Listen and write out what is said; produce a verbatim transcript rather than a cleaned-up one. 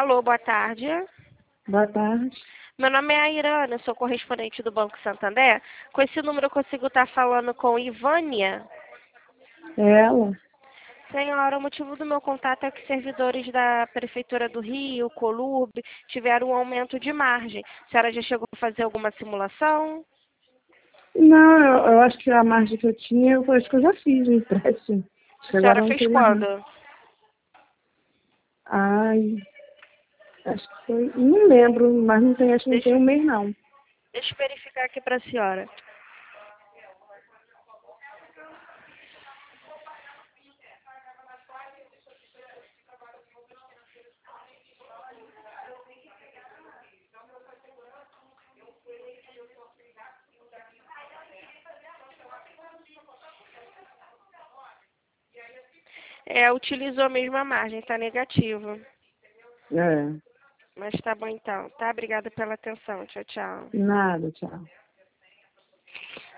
Alô, boa tarde. Boa tarde. Meu nome é Airana, sou correspondente do Banco Santander. Com esse número eu consigo estar falando com Ivânia? É ela? Senhora, o motivo do meu contato é que servidores da Prefeitura do Rio, Colurb, tiveram um aumento de margem. A senhora já chegou a fazer alguma simulação? Não, eu, eu acho que a margem que eu tinha, eu acho que eu já fiz o empréstimo. Acho que A agora senhora não fez teria mais. quando? Ai, acho que foi. Não lembro, mas não tem, acho que não tem Deixa, um mês não. deixa eu verificar aqui para a senhora. É, utilizou a mesma margem, está negativo. É, Mas tá bom então, tá? Obrigada pela atenção. Tchau, tchau. nada, tchau.